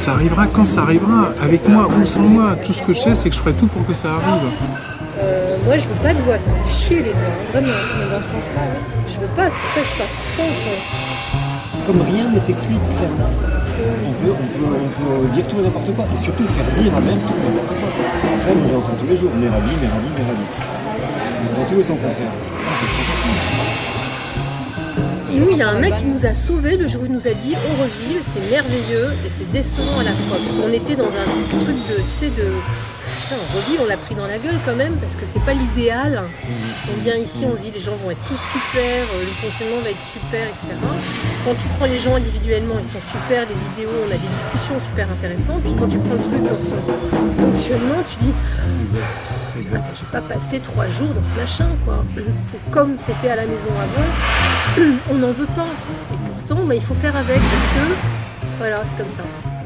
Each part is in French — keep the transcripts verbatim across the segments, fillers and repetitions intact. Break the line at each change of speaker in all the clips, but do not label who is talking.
Ça arrivera quand ça arrivera, avec moi ou sans moi. Tout ce que je sais, c'est que je ferai tout pour que ça arrive.
Euh, moi, je veux pas de loi, ça me fait chier les lois, vraiment, mais dans ce sens-là, ouais. Je veux pas, c'est pour ça que je suis partie de France. Ouais.
Comme rien n'est écrit clairement. On peut, on, peut, on peut dire tout et n'importe quoi, et surtout faire dire à mère tout et n'importe quoi. Donc ça, moi j'entends tous les jours, mes radis, mes radis, mes radis. Dans tout et son contraire. Putain, c'est trop facile.
Nous, il y a un mec qui nous a sauvés le jour où il nous a dit Auroville, c'est merveilleux et c'est décevant à la fois. Parce qu'on était dans un truc de, tu sais, de... Putain, Auroville, on l'a pris dans la gueule quand même, parce que c'est pas l'idéal. On vient ici, on se dit les gens vont être tous super, le fonctionnement va être super, et cetera. Quand tu prends les gens individuellement, ils sont super, les idéaux, on a des discussions super intéressantes. Puis quand tu prends le truc dans son fonctionnement, tu dis ah, ça, j'ai pas passé trois jours dans ce machin, quoi. C'est comme c'était à la maison avant, on n'en veut pas. Et pourtant, bah, il faut faire avec, parce que voilà, c'est comme ça.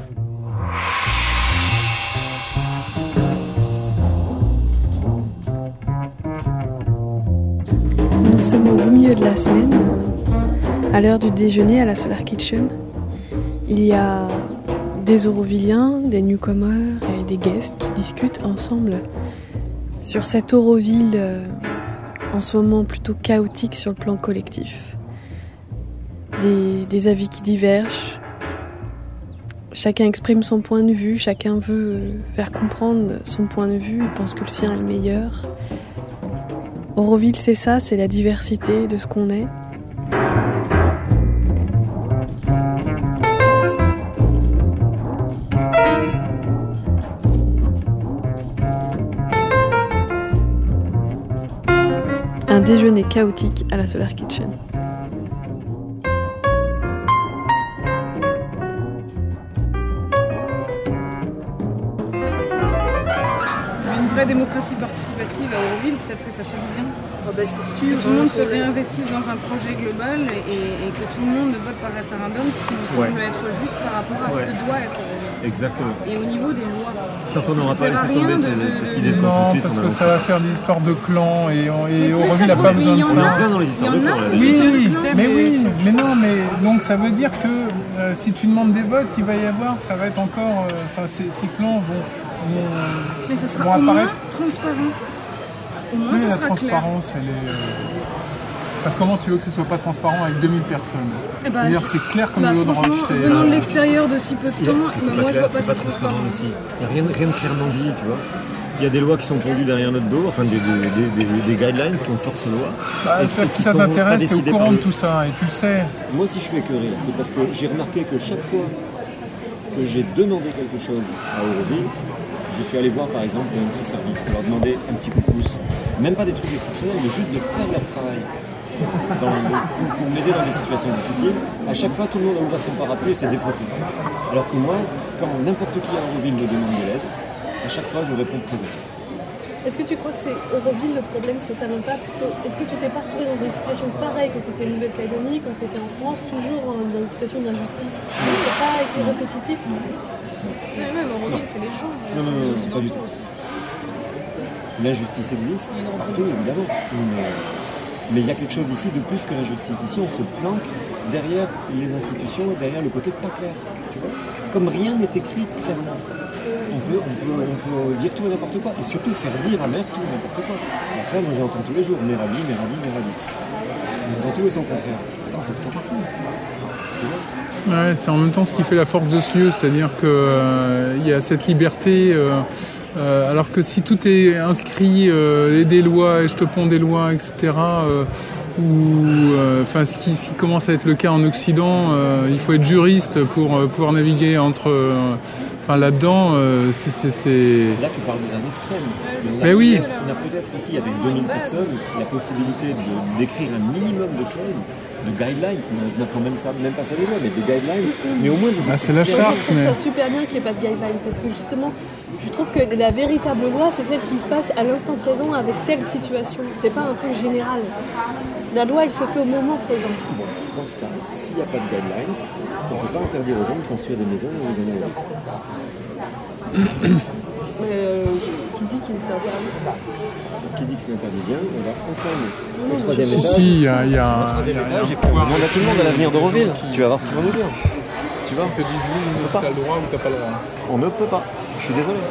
Nous sommes au beau milieu de la semaine, à l'heure du déjeuner à la Solar Kitchen. Il y a des Aurovilliens, des newcomers et des guests qui discutent ensemble sur cette Auroville euh, en ce moment plutôt chaotique sur le plan collectif. Des, des avis qui divergent, chacun exprime son point de vue, chacun veut faire comprendre son point de vue, il pense que le sien est le meilleur. Auroville, c'est ça, c'est la diversité de ce qu'on est. Un déjeuner chaotique à la Solar Kitchen.
Une vraie démocratie participative à Auroville, peut-être que ça fait du bien.
Oh bah c'est sûr,
que tout le monde
hein,
se réinvestisse dans un projet global et, et que tout le monde vote par référendum, ce qui nous semble
Ouais.
être juste par rapport à ce
Ouais.
que doit être Auroville.
Exactement.
Et au niveau des lois.
Tant qu'on n'aura pas laissé tomber cette idée de
Non,
consensus,
parce
on
que
avance.
ça va faire des histoires de clans et, on- et
Mais
Auroville
plus
n'a
ça
pas
prend-
besoin
mais
de
il y en
ça.
a.
plein dans les histoires
Il y
de
en a,
camps, là.
des
Oui,
histoires de
oui,
clans.
mais oui, mais non, mais donc ça veut dire que euh, si tu demandes des votes, il va y avoir, ça va être encore, euh, enfin ces, ces clans vont, vont,
Mais ça
vont
sera au moins
apparaître.
transparent. Au moins
Oui,
ça
la
sera clair.
transparence, elle est. euh, enfin, comment tu veux que ce soit pas transparent avec deux mille personnes?
Eh ben,
C'est-à-dire,
je-
c'est clair comme
Bah,
de l'eau de
franchement,
roche. c'est,
venant
euh,
de l'extérieur de si peu de
C'est-
temps,
c'est
bah,
pas
moi je
clair,
vois pas
c'est
ça
pas transparent
transparent.
ici. Il n'y a rien, rien de clairement dit, tu vois. Il y a des lois qui sont pondues derrière notre dos, enfin des, des, des, des, des guidelines qui ont force loi.
bah,
et
ça,
qui
si ça
sont pas
t'intéresse, t'es au
décidées
courant
par
de
nous.
tout ça et tu le sais.
Moi, si je suis écœuré, là, c'est parce que j'ai remarqué que chaque fois que j'ai demandé quelque chose à Auroville, je suis allé voir par exemple un petit service pour leur demander un petit coup de pouce. Même pas des trucs exceptionnels, mais juste de faire leur travail. Dans le- pour, pour m'aider dans des situations difficiles, à chaque fois tout le monde a ouvert son parapluie et s'est défaussé. Alors que moi, quand n'importe qui à Auroville me demande de l'aide, à chaque fois je réponds présent.
Est-ce que tu crois que c'est Auroville le problème, c'est ça, même pas plutôt. Est-ce que tu t'es pas retrouvé dans des situations pareilles quand tu étais en Nouvelle-Calédonie, quand tu étais en France, toujours dans des situations d'injustice? Ça n'a pas été répétitif?
Mais même Auroville, c'est les gens.
Non, non, non,
c'est
pas du
occidentaux
tout.
aussi.
L'injustice existe partout, évidemment. Mais mais il y a quelque chose ici de plus que l'injustice. Ici, on se planque derrière les institutions, derrière le côté pas clair. Tu vois, comme rien n'est écrit clairement. On peut, on, peut, on peut dire tout et n'importe quoi. Et surtout faire dire à mère tout et n'importe quoi. Donc ça, moi j'entends tous les jours. Mes radis, mes radis, mes radis. Dans tout et son contraire. Putain, c'est trop facile. Tu vois.
Ouais, c'est en même temps ce qui fait la force de ce lieu, c'est-à-dire qu'il euh, y a cette liberté, euh, euh, alors que si tout est inscrit, euh, et des lois, et je te ponds des lois, et cetera, euh, ou enfin ce, qui, ce qui commence à être le cas en Occident, euh, il faut être juriste pour euh, pouvoir naviguer entre, euh, enfin là-dedans, euh, c'est, c'est, c'est...
Là, tu parles d'un extrême. On a
Mais oui.
peut-être- On a peut-être ici, avec deux mille personnes, la possibilité de, d'écrire un minimum de choses, de guidelines, maintenant même, ça, même pas ça les lois, mais des guidelines, mais au moins des
Ah, c'est la
Je
charte,
trouve
mais...
ça super bien qu'il n'y ait pas de guideline, parce que justement, je trouve que la véritable loi, c'est celle qui se passe à l'instant présent avec telle situation. C'est pas un truc général. La loi, elle se fait au moment présent.
Bon, dans ce cas, s'il n'y a pas de guidelines, on ne peut pas interdire aux gens de construire des maisons où ils en ont envie.
Euh, qui dit qu'il s'interdit?
Qui dit que c'est interdit bien, on va ensemble. Au
je
troisième
suis-
étage,
Si, il y a, il y a
au
un...
troisième
il y a-
étage,
il y
et
a un
puis on
pouvoir
demande à tout le monde à l'avenir d'Auroville. Tu vas voir ce qu'ils vont nous dire. Tu vois,
Ils te disent oui,
pas.
t'as le droit ou t'as pas le droit.
on ne peut pas. Je suis désolé.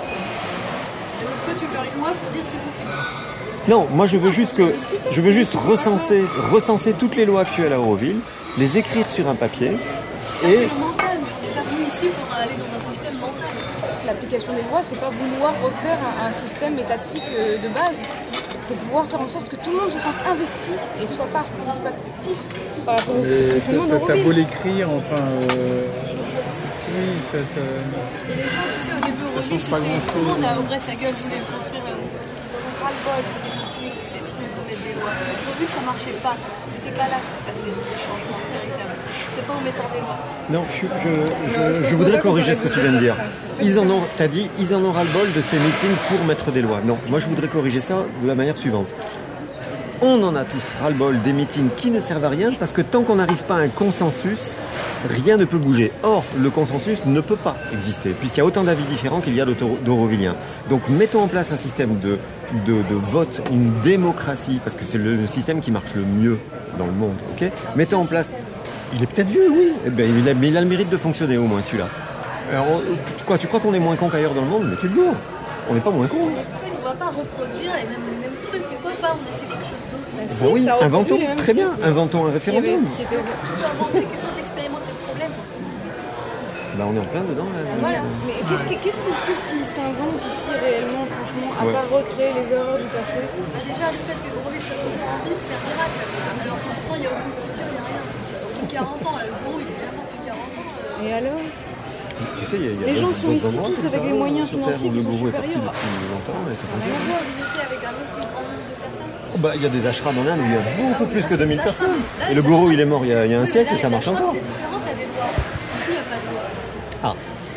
Donc toi, tu veux faire une loi pour dire c'est possible.
Non, moi je veux juste que je veux juste recenser, recenser toutes les lois actuelles à Auroville, les écrire sur un papier
Ça,
et
c'est le mental, mais on n'est pas venu ici pour aller dans un système mental.
L'application des lois, c'est pas vouloir refaire un, un système étatique euh, de base. C'est pouvoir faire en sorte que tout le monde se sente investi et soit participatif par rapport au
Mais
fonctionnement
t'as- t'as beau
d'Auroville.
l'écrire, enfin, euh, c'est oui, ça, ça,
Et les gens, tu sais, au début, au
Ça
Rubik,
change pas
c'était
grand-chose.
tout le monde a ouvré sa gueule, voulait construire un nouveau truc. Ils en ont ras-le-bol de ces meetings, de ces trucs, on met des lois. Ils ont vu que ça marchait pas. C'était pas là que ça se passait, le changement véritable. C'est pas en mettant des lois.
non, je, je, je,
je
je
pense
voudrais
pas qu'on
corriger
ferait
ce que
de
tu viens de dire.
différence.
Ils en ont, t'as dit, ils en ont ras-le-bol de ces meetings pour mettre des lois. Non, moi je voudrais corriger ça de la manière suivante. On en a tous ras-le-bol des meetings qui ne servent à rien parce que tant qu'on n'arrive pas à un consensus, rien ne peut bouger. Or, le consensus ne peut pas exister puisqu'il y a autant d'avis différents qu'il y a d'Auro- d'Aurovilliens. Donc, mettons en place un système de, de, de vote, une démocratie, parce que c'est le système qui marche le mieux dans le monde. Ok ? Mettons en place. Il est peut-être vieux, oui. Eh ben, il a, mais il a le mérite de fonctionner au moins celui-là. Alors, quoi, tu crois qu'on est moins con qu'ailleurs dans le monde ? Mais tu es lourd. On n'est pas moins con.
On ne va pas reproduire les mêmes, les mêmes trucs. Pourquoi pas on essaie quelque chose d'autre?
Bah, si,
Ben oui,
ça reproduit
inventons,
les mêmes
très bien,
trucs.
inventons un
Ce qui avait-
référendum.
ce qui était-
Tu peux inventer que quand tu expérimentes le problème.
Ben, on est en plein dedans là.
Voilà.
Mais qu'est-ce qui, qu'est-ce qui, qu'est-ce qui s'invente ici réellement, franchement, à
Ouais.
part recréer les erreurs du passé?
Bah déjà, le fait que Auroville soit toujours en vie, c'est un miracle. Alors que pourtant, il n'y a aucune structure, il n'y a rien. Depuis quarante ans, là, le gourou, il est déjà mort depuis quarante ans. euh.
Et alors?
Tu sais, il y a, il y a
Les gens
d'autres-
sont
d'autres
ici
endroits
tous
comme
avec
ça,
des moyens
sur Terre,
financiers
où
qui
le
sont
gourou est parti
supérieurs.
depuis longtemps, mais c'est
Ça
pas
n'a rien à
grave.
voir.
Communauté avec un aussi grand nombre de personnes.
Oh, bah, il y a des ashrams en Inde où il y a beaucoup
Ah oui,
plus
ça,
que
c'est
deux mille
des ashrams.
personnes.
Là,
Et
les
le gourou,
ashrams-
il est mort il y a, il y a un
Oui, mais
siècle
là,
et ça
les
marche
ashrams,
encore.
C'est différent, t'as des lois. Ici, il n'y a pas de loi.
Ah.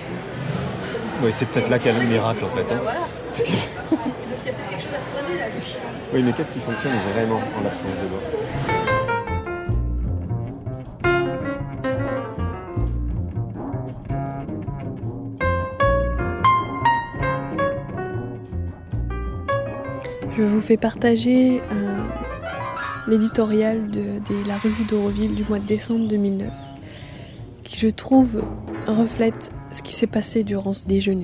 Oui, c'est peut-être là qu'il y a le miracle en fait.
Bah,
hein.
voilà. Et donc, il y a peut-être quelque chose à creuser là, juste.
Oui, mais qu'est-ce qui fonctionne vraiment en l'absence de loi ?
Je vous fais partager un l'éditorial de, de la revue d'Auroville du mois de décembre deux mille neuf, qui je trouve reflète ce qui s'est passé durant ce déjeuner.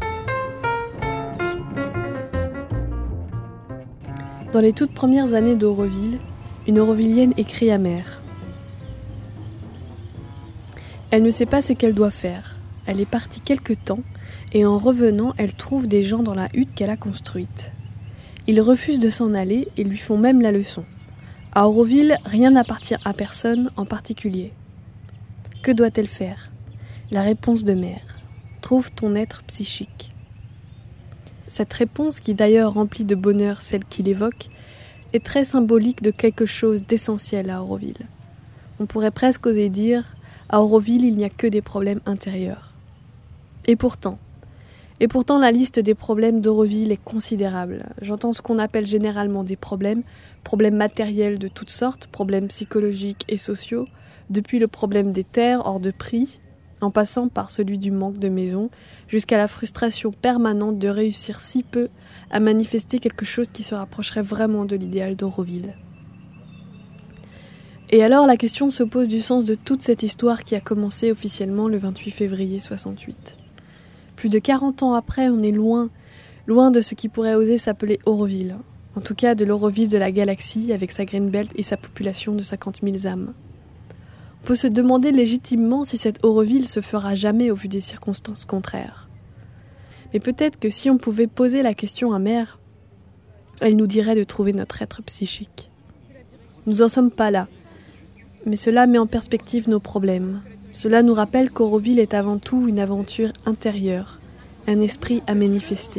Dans les toutes premières années d'Auroville, une Aurovillienne écrit à mère. Elle ne sait pas ce qu'elle doit faire. Elle est partie quelque temps et en revenant, elle trouve des gens dans la hutte qu'elle a construite. Ils refusent de s'en aller et lui font même la leçon. À Auroville, rien n'appartient à personne en particulier. Que doit-elle faire ? La réponse de mère. Trouve ton être psychique. Cette réponse, qui d'ailleurs remplit de bonheur celle qu'il évoque, est très symbolique de quelque chose d'essentiel à Auroville. On pourrait presque oser dire, à Auroville, il n'y a que des problèmes intérieurs. Et pourtant, Et pourtant, la liste des problèmes d'Auroville est considérable. J'entends ce qu'on appelle généralement des problèmes, problèmes matériels de toutes sortes, problèmes psychologiques et sociaux, depuis le problème des terres hors de prix, en passant par celui du manque de maisons, jusqu'à la frustration permanente de réussir si peu à manifester quelque chose qui se rapprocherait vraiment de l'idéal d'Auroville. Et alors la question se pose du sens de toute cette histoire qui a commencé officiellement le vingt-huit février soixante-huit. Plus de quarante ans après, on est loin, loin de ce qui pourrait oser s'appeler Auroville. En tout cas, de l'Auroville de la galaxie, avec sa Greenbelt et sa population de cinquante mille âmes. On peut se demander légitimement si cette Auroville se fera jamais au vu des circonstances contraires. Mais peut-être que si on pouvait poser la question à mère, elle nous dirait de trouver notre être psychique. Nous en sommes pas là, mais cela met en perspective nos problèmes. Cela nous rappelle qu'Auroville est avant tout une aventure intérieure, un esprit à manifester.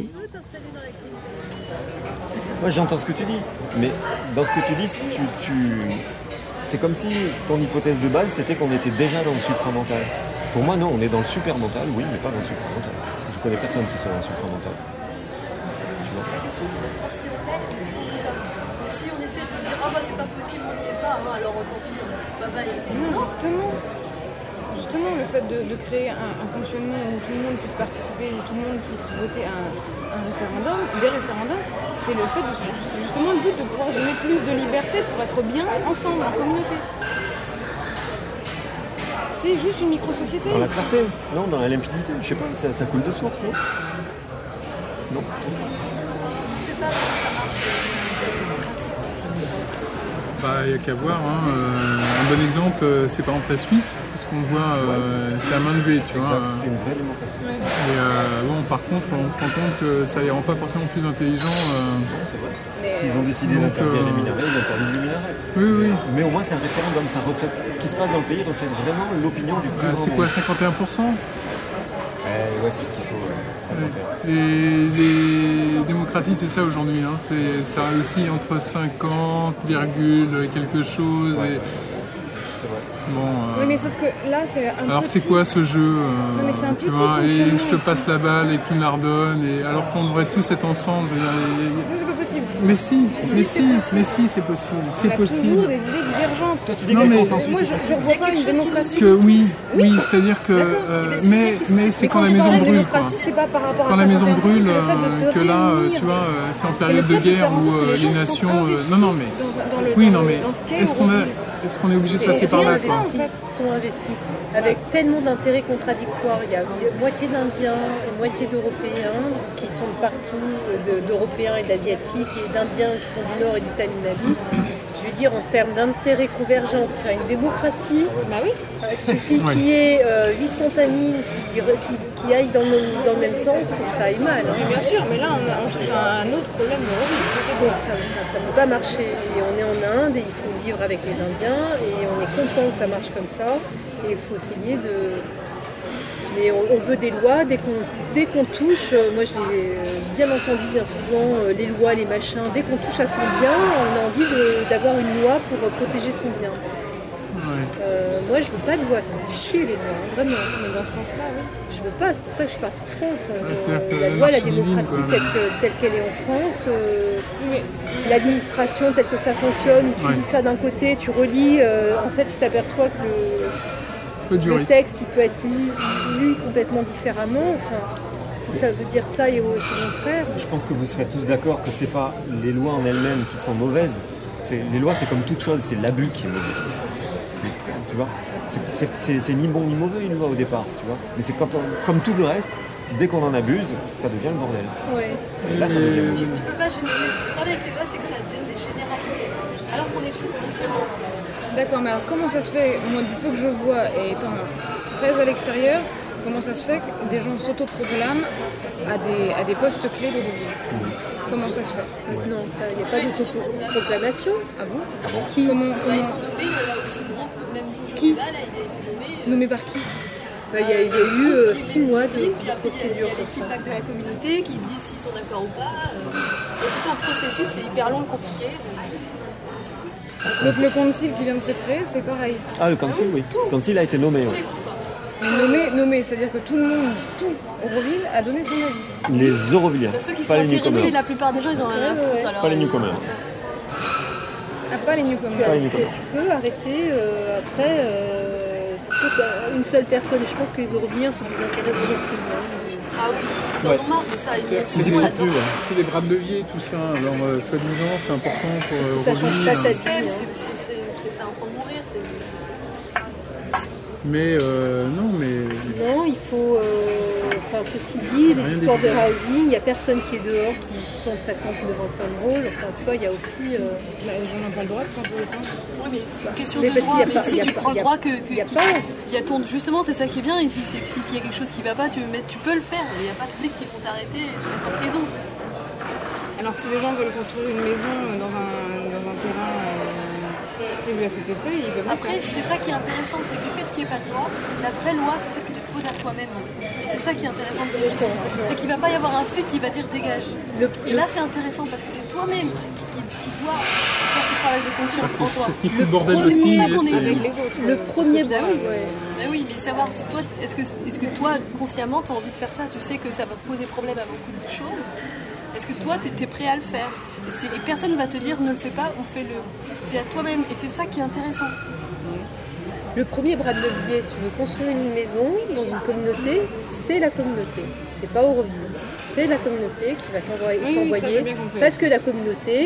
Moi j'entends ce que tu dis, mais dans ce que tu dis, tu, tu... c'est comme si ton hypothèse de base c'était qu'on était déjà dans le supramental. Pour moi non, on est dans le supermental, oui, mais pas dans le supramental. Je connais personne qui soit dans le supramental.
La question, c'est pas savoir si on l'est, mais c'est qu'on n'y va. Donc, si on essaie de dire, ah bah c'est pas possible, on n'y est pas, hein, alors tant pis, bye bye.
Non, justement. Justement, le fait de, de créer un, un fonctionnement où tout le monde puisse participer, où tout le monde puisse voter un, un référendum, des référendums, c'est le fait de, c'est justement le but de pouvoir donner plus de liberté pour être bien ensemble, en communauté. C'est c'est juste une micro-société.
Dans la clarté, non, dans la limpidité, je sais pas, ça, ça coule de source, non? Non.
Je sais pas comment ça marche, ce système démocratique.
Bah, il n'y a qu'à voir. Hein. Euh, un bon exemple, euh, c'est par exemple la Suisse, parce qu'on voit, euh, c'est à main levée, tu vois.
Exact, c'est une vraie démocratie.
Ouais.
Et euh, bon, par contre, on se rend compte que ça les rend pas forcément plus intelligents. euh.
Non, c'est vrai.
Mais,
S'ils ont décidé
donc,
d'interdire
euh,
les minéraux, ils interdisent les minéraux.
Oui, oui.
Mais au moins, c'est un référendum, ça reflète. Ce qui se passe dans le pays reflète vraiment l'opinion du plus
Bah,
grand
c'est quoi,
nombre.
cinquante et un pour cent?
Ouais, ouais, c'est ce qu'il faut. Ouais. cinquante et un.
Et les démocraties, c'est ça aujourd'hui. Hein. C'est, ça réussit entre cinquante, virgule quelque chose.
Ouais.
Et...
C'est vrai.
Bon, euh,
Oui, mais sauf que là, c'est un
alors
petit...
c'est quoi ce jeu euh,
Non, mais c'est un
tu
petit
vois, et
fonctionnement
je te
aussi.
passe la balle et que tu me la redonnes, et alors qu'on devrait tous être ensemble. je veux dire, et- et-
Non, c'est pas possible.
Mais si, mais
c'est
si,
possible.
mais si, c'est possible.
On
C'est
a
possible.
toujours des idées divergentes.
Toi, tu dis
Non,
que le
mais-
consensus,
Moi,
c'est
je
possible.
ne vois pas une démocratie.
Que oui, oui, c'est-à-dire que,
D'accord.
euh,
Eh ben, c'est
mais,
ça qu'il faut-
mais
Mais
c'est
quand
quand la
je
maison
parle de
brûle, quoi.
démocratie, c'est pas par rapport à
Quand la maison
cinquante et un pour cent,
brûle,
c'est le fait de se
euh, que là, euh,
réunir.
tu vois, euh, c'est en
C'est le
période
fait
de guerre
faire en
où
sorte que
euh,
les
les
gens sont
nations. euh,
investis
Non, non, mais.
dans, dans le,
Oui,
dans
non,
le-
mais
dans ce qu'est
est-ce qu'on a-
Euroville.
est-ce qu'on est obligé de
C'est
passer par
rien
là,
de ça,
quoi?
en fait.
sont investis avec tellement d'intérêts contradictoires. Il y a moitié d'Indiens et moitié d'Européens qui sont partout, de- d'Européens et d'Asiatiques et d'Indiens qui sont du Nord et du Tamil Nadu. Je veux dire, en termes d'intérêts convergents pour faire une démocratie,
Bah oui.
euh, il suffit qu'il y ait euh, huit cents tamines qui, qui, qui aillent dans le, même, dans le même sens pour que ça aille mal. hein.
Mais bien sûr, mais là, on, a, on touche à un autre problème d'Euroville.
Donc ça ne peut pas marcher. Et on est en Inde et il faut vivre avec les Indiens et on est content que ça marche comme ça. Et il faut essayer de... Mais on, on veut des lois, dès qu'on dès qu'on touche, euh, moi je l'ai euh, bien entendu bien souvent, euh, les lois, les machins, dès qu'on touche à son bien, on a envie de- d'avoir une loi pour euh, protéger son bien.
Ouais.
Euh, moi je veux pas de loi, ça me fait chier les lois, hein, vraiment.
Mais dans ce sens-là, oui.
Je veux pas, c'est pour ça que je suis partie de France. Euh,
Ouais, c'est-à-dire que
la loi, la
l'anarchie divine,
démocratie
quoi.
telle que- telle qu'elle est en France, euh,
Oui, mais
l'administration telle que ça fonctionne, où tu
Ouais.
lis ça d'un côté, tu relis, euh, en fait tu t'aperçois que le,
Peu de
le
juriste.
texte il peut être lu, lu complètement différemment, enfin, ou ça veut dire ça et au c'est le contraire.
Je pense que vous serez tous d'accord que c'est pas les lois en elles-mêmes qui sont mauvaises. C'est, les lois, c'est comme toute chose, c'est l'abus qui est mauvais. Tu vois, c'est, c'est, c'est- c'est ni bon ni mauvais une loi au départ, tu vois. Mais c'est quand on- comme tout le reste, dès qu'on en abuse, ça devient le bordel.
Ouais.
Et là, ça devient mauvais.
Tu peux pas généraliser. Le problème avec les lois, c'est que ça donne des généralités. Alors qu'on est tous différents.
d'accord, mais alors comment ça se fait, moi du peu que je vois et étant très à l'extérieur, comment ça se fait que des gens s'autoproclament à des, à des postes clés d'Euroville? Comment ça se fait?
Non, il n'y a pas d'autoproclamation.
Ah bon?
Qui
Comment,
Bah,
comment-
ils sont nommés, il y en a aussi groupe, même tout
Qui
là, là, il a été nommé. euh,
Nommé par qui?
Bah, Il y, a il y a eu euh, six mois de,
puis
de
après, il y a- il y
procédure
a des
pour ça.
feedbacks de la communauté qui disent s'ils sont d'accord ou pas. euh, Il y a tout un processus, c'est hyper long et compliqué.
Donc le concile qui vient de se créer, c'est pareil.
Ah, le council, oui. Le council a été nommé, oui.
Nommé, nommé, c'est-à-dire que tout le monde, tout Euroville a donné son avis.
Les Eurovilliens,
Ceux qui sont
pas les
intéressés,
newcomers.
la plupart des gens, ils ont rien à
Ouais,
foutre.
ouais.
alors,
Pas les
euh,
newcomers.
Ah, pas les
Tu,
newcomers.
Pas les
tu-
newcomers.
tu peux arrêter euh, après, euh, c'est peut-être une seule personne. Et je pense que les Eurovilliens, c'est des intérêts de l'Europe.
Ah oui, ils en
Ouais.
ont marre de ça. Ils
C'est, c'est
ils
des,
sont là-dedans.
c'est des bras de levier, tout ça. Alors, euh, soi-disant, c'est important pour euh,
Ça change
Euroville,
pas
hein.
ta
Le système,
vie,
c'est
hein.
c'est- c'est- c'est- c'est en train de mourir. c'est-
Mais euh, non, mais
Non, il faut. euh, Enfin, ceci dit, les
Rien
histoires de
d'évident.
housing, il n'y a personne qui est dehors qui plante sa tente devant le temps de rôle. Enfin, tu vois, il y a aussi. euh,
Bah, les gens n'ont pas le droit de planter des tentes.
Oui, mais question
Mais
de
parce
droit,
qu'il y a
mais
pas- il
si
y a
tu
pas-
prends
il y
le
a-
droit que, que-
il y a
qu'il-
pas.
il y a ton, justement, c'est ça qui est bien ici, c'est que s'il y a quelque chose qui va pas, tu, veux mettre, tu peux le faire. Il n'y a pas de flics qui vont t'arrêter et te mettre en prison.
Alors si les gens veulent construire une maison dans un, dans un terrain euh, prévu à cet effet, ils peuvent le
Après,
faire.
c'est ça qui est intéressant, c'est que du fait qu'il n'y ait pas de loi, la vraie loi, c'est celle que tu te poses à toi-même. Et c'est ça qui est intéressant de vivre ici. C'est qu'il ne va pas y avoir un flic qui va dire dégage.
Le,
Et là, c'est intéressant parce que c'est toi-même qui, qui, qui dois faire ce travail de conscience en toi.
c'est ce qui fout le bordel
premier-
aussi.
c'est ça qu'on
et
est
c'est-
ici.
Avec les autres.
le
euh,
premier
Bah
bras,
oui.
ouais.
Bah oui, mais savoir si toi, est-ce que, est-ce que toi, consciemment, tu as envie de faire ça, tu sais que ça va poser problème à beaucoup de choses. Est-ce que toi, tu es prêt à le faire? Et, c'est- et personne ne va te dire ne le fais pas ou fais-le. C'est à toi-même. Et c'est ça qui est intéressant.
Le premier bras de levier, si tu veux construire une maison dans une communauté, c'est la communauté. C'est pas Euroville. C'est la communauté qui va t'envoyer.
Oui, oui, ça,
t'envoyer
j'ai bien compris.
parce que la communauté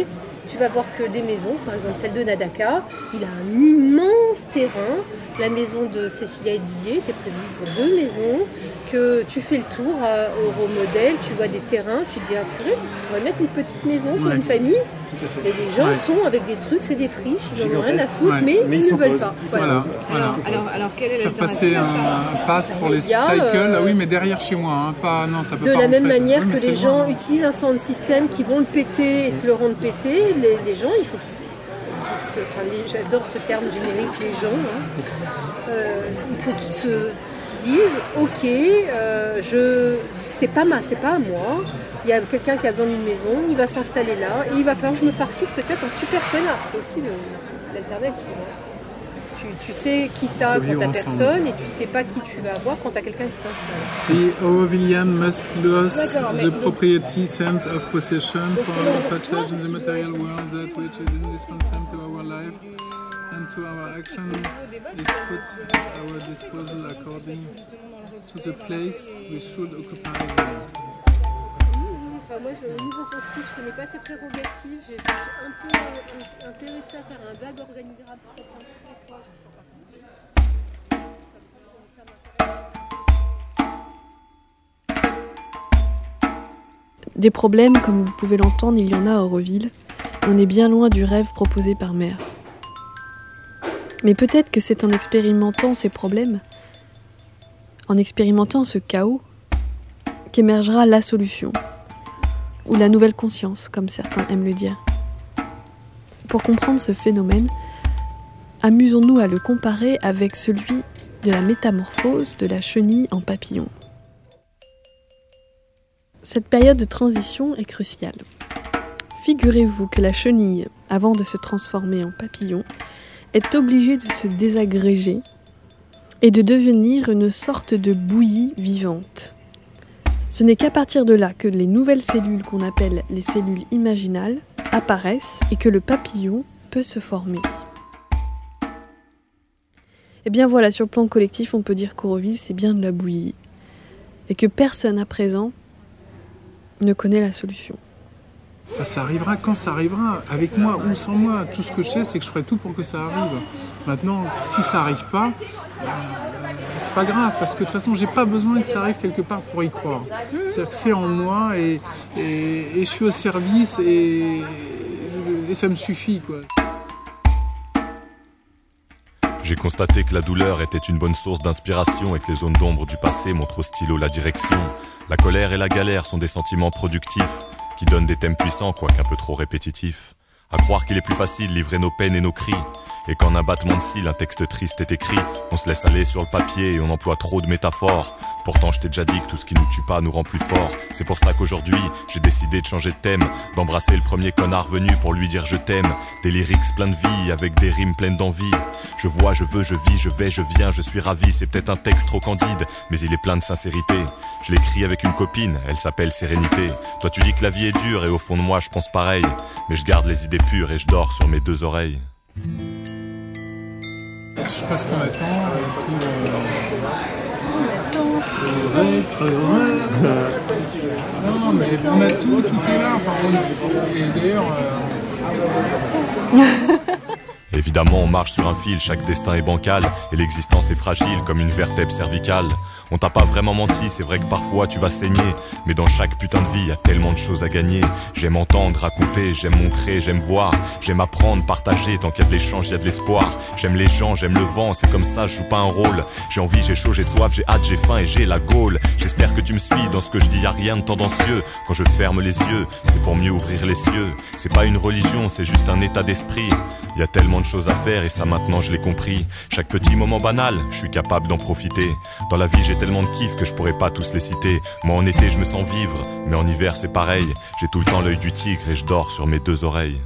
tu vas voir que des maisons, par exemple celle de Nadaka, il a un immense terrain. La maison de Cécilia et Didier était prévue pour deux maisons, que tu fais le tour à Euromodel, tu vois des terrains, tu te dis, ah, purée, on pourrait mettre une petite maison pour ouais. une famille. Et les gens ouais. sont avec des trucs, c'est des friches, ils n'en ont rien à foutre, ouais. mais, mais ils, ils ne veulent pas.
Voilà. Voilà.
Alors, alors, alors, quelle est
Faire
l'alternative
passer un, un pass pour les cycles, euh, ah oui, mais derrière chez moi, hein, pas, non, ça peut
de
pas
la même
rentrer.
manière
oui,
que les gens vrai. utilisent un sound system qui vont le péter et te le rendre péter, les, les gens, il faut qu'ils Se, enfin, les, j'adore ce terme générique, les gens. Hein. Euh, il faut qu'ils se disent, ok, euh, je, c'est pas ma, c'est pas à moi. Il y a quelqu'un qui a besoin d'une maison, il va s'installer là, et il va falloir que je me farcisse peut-être un super connard. C'est aussi le, l'alternative. Hein. Tu, tu sais qui t'as quand t'as personne, et tu sais pas qui tu vas avoir quand t'as quelqu'un qui s'installe.
The Aurovillian must lose the propriety sense of possession for the passage in the material world that which is indispensable to our life and to our action is put at our disposal according to the place we should occupy.
Enfin, moi, je, au niveau construit, je connais pas ses prérogatives. Je suis un peu euh, intéressée à faire un vague organigramme.
Des problèmes, comme vous pouvez l'entendre, il y en a à Auroville. On est bien loin du rêve proposé par Mère. Mais peut-être que c'est en expérimentant ces problèmes, en expérimentant ce chaos, qu'émergera la solution, ou la nouvelle conscience, comme certains aiment le dire. Pour comprendre ce phénomène, amusons-nous à le comparer avec celui de la métamorphose de la chenille en papillon. Cette période de transition est cruciale. Figurez-vous que la chenille, avant de se transformer en papillon, est obligée de se désagréger et de devenir une sorte de bouillie vivante. Ce n'est qu'à partir de là que les nouvelles cellules qu'on appelle les cellules imaginales apparaissent et que le papillon peut se former. Et bien voilà, sur le plan collectif, on peut dire qu'Auroville, c'est bien de la bouillie. Et que personne à présent ne connaît la solution.
Ça arrivera quand ça arrivera, avec moi ou sans moi. Tout ce que je sais, c'est que je ferai tout pour que ça arrive. Maintenant, si ça n'arrive pas, c'est pas grave, parce que de toute façon, j'ai pas besoin que ça arrive quelque part pour y croire. C'est-à-dire que c'est en moi et, et, et je suis au service et, et ça me suffit, quoi.
J'ai constaté que la douleur était une bonne source d'inspiration et que les zones d'ombre du passé montrent au stylo la direction. La colère et la galère sont des sentiments productifs qui donnent des thèmes puissants, quoique un peu trop répétitifs. À croire qu'il est plus facile de livrer nos peines et nos cris, et qu'en un battement de cils, un texte triste est écrit. On se laisse aller sur le papier et on emploie trop de métaphores. Pourtant je t'ai déjà dit que tout ce qui nous tue pas nous rend plus forts. C'est pour ça qu'aujourd'hui j'ai décidé de changer de thème, d'embrasser le premier connard venu pour lui dire je t'aime. Des lyrics pleins de vie avec des rimes pleines d'envie. Je vois, je veux, je vis, je vais, je viens, je suis ravi. C'est peut-être un texte trop candide, mais il est plein de sincérité. Je l'écris avec une copine, elle s'appelle Sérénité. Toi tu dis que la vie est dure et au fond de moi je pense pareil. Mais je garde les idées pures et je dors sur mes deux oreilles.
Je sais pas ce qu'on attend. Non, mais on a tout, tout est là. Enfin, on... Et d'ailleurs. Euh...
Évidemment, on marche sur un fil, chaque destin est bancal, et l'existence est fragile comme une vertèbre cervicale. On t'a pas vraiment menti, c'est vrai que parfois tu vas saigner, mais dans chaque putain de vie, y a tellement de choses à gagner. J'aime entendre, raconter, j'aime montrer, j'aime voir, j'aime apprendre, partager, tant qu'il y a de l'échange, il y a de l'espoir. J'aime les gens, j'aime le vent, c'est comme ça, je joue pas un rôle. J'ai envie, j'ai chaud, j'ai soif, j'ai hâte, j'ai faim et j'ai la gaule. J'espère que tu me suis, dans ce que je dis, y a rien de tendancieux. Quand je ferme les yeux, c'est pour mieux ouvrir les cieux. C'est pas une religion, c'est juste un état d'esprit. Y a tellement de choses à faire et ça maintenant je l'ai compris. Chaque petit moment banal, je suis capable d'en profiter. Dans la vie j'ai tellement de kiffs que je pourrais pas tous les citer. Moi en été je me sens vivre, mais en hiver c'est pareil. J'ai tout le temps l'œil du tigre et je dors sur mes deux oreilles.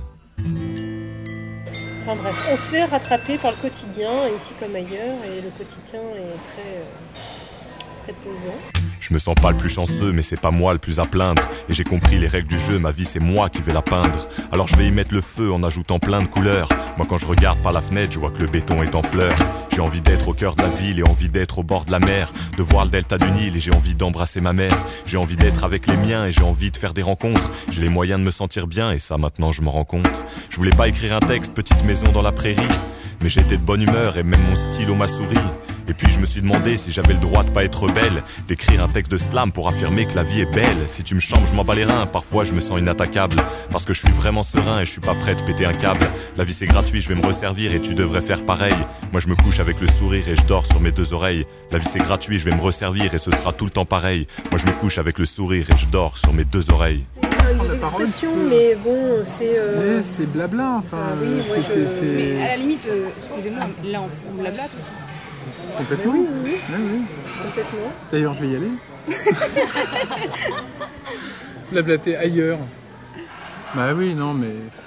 Enfin bref, on se fait rattraper par le quotidien, ici comme ailleurs, et le quotidien est très, euh, très pesant.
Je me sens pas le plus chanceux, mais c'est pas moi le plus à plaindre. Et j'ai compris les règles du jeu, ma vie c'est moi qui vais la peindre. Alors je vais y mettre le feu en ajoutant plein de couleurs. Moi quand je regarde par la fenêtre, je vois que le béton est en fleurs. J'ai envie d'être au cœur de la ville et envie d'être au bord de la mer, de voir le delta du Nil et j'ai envie d'embrasser ma mère. J'ai envie d'être avec les miens et j'ai envie de faire des rencontres. J'ai les moyens de me sentir bien et ça maintenant je m'en rends compte. Je voulais pas écrire un texte, petite maison dans la prairie, mais j'étais de bonne humeur et même mon stylo m'a souri. Et puis je me suis demandé si j'avais le droit de pas être rebelle, d'écrire un texte de slam pour affirmer que la vie est belle. Si tu me chambres, je m'en bats les reins, parfois je me sens inattaquable, parce que je suis vraiment serein et je suis pas prêt de péter un câble. La vie c'est gratuit, je vais me resservir et tu devrais faire pareil. Moi je me couche avec le sourire et je dors sur mes deux oreilles. La vie c'est gratuit, je vais me resservir et ce sera tout le temps pareil. Moi je me couche avec le sourire et je dors sur mes deux oreilles.
C'est un lieu d'expression, mais bon, c'est... Euh...
Mais c'est blabla, enfin...
Ah oui, moi,
c'est,
je-
c'est, c'est...
Mais à la limite, euh, excusez-moi, là on blablate aussi.
Complètement.
Mais oui, oui, oui.
Ouais, oui.
Complètement.
D'ailleurs, je vais y aller. Blablater ailleurs. Bah oui, non, mais...